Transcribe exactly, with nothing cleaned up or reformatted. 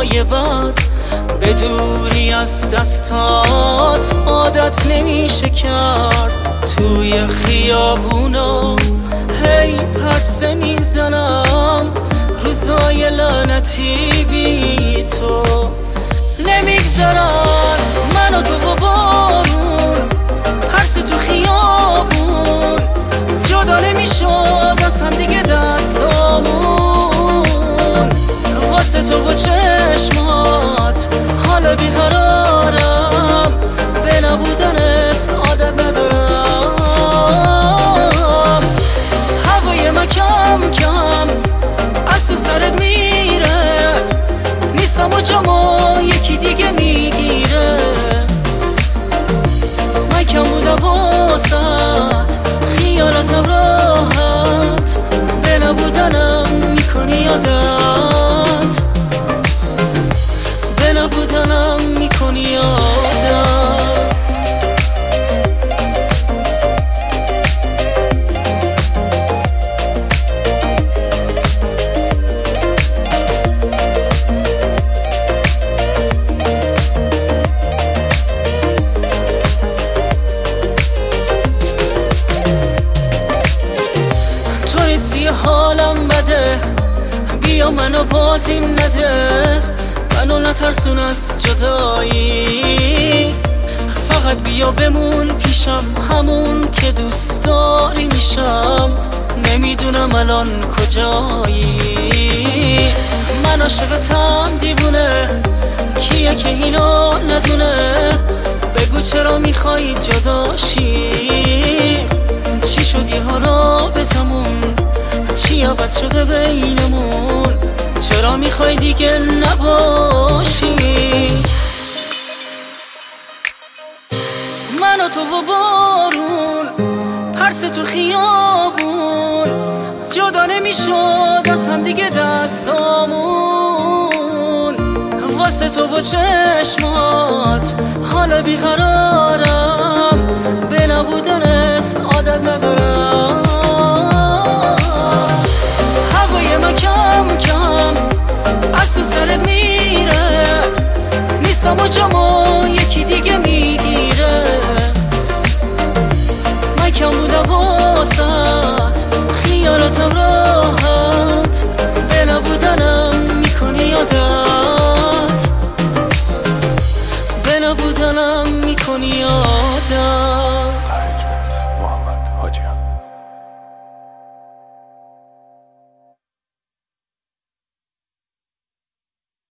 روزای بعد به دوری از دستات عادت نمیشه کرد. توی خیابونا هی پرسه میزنم، روزای لعنتی بی تو نمیگذرن. من و تو و بارون پرس تو خیابون جدا نمیشد از هم دیگه دستامون. واسه تو و چشمات حالا بیقرارم، به نبودنت عادت ندارم. هوای من کم کم از تو سرت میره، نیستم و جامو یکی دیگه میگیره. من کم بودم واسط خیالاتم راحت، به نبودنم میکنی یادت، به نبودنم میکنی یادت. حالم بده، بیا منو بازیم نده، منو نترسون از جدایی. فقط بیا بمون پیشم، همون که دوست داری میشم. نمیدونم الان کجایی، من عاشقتم دیوونه، کیه که اینو ندونه؟ بگو چرا میخوای جداشی؟ چی شدی ها رابطمون؟ چی عوض شده بینمون؟ چرا میخوای دیگه نباشی؟ من و تو و بارون پرس تو خیابون جدا نمیشد از هم دیگه دستامون. واسه تو و چشمات حالا بیقرارم، به نبودنت عادت ندارم. هوای من کم کم از تو سرت میره، نیستم و جامو یکی دیگه میگیره. من کم بودم واسط خیالاتم راحت، به نبودنم میکنی یادت، به نبودنم میکنی یادت.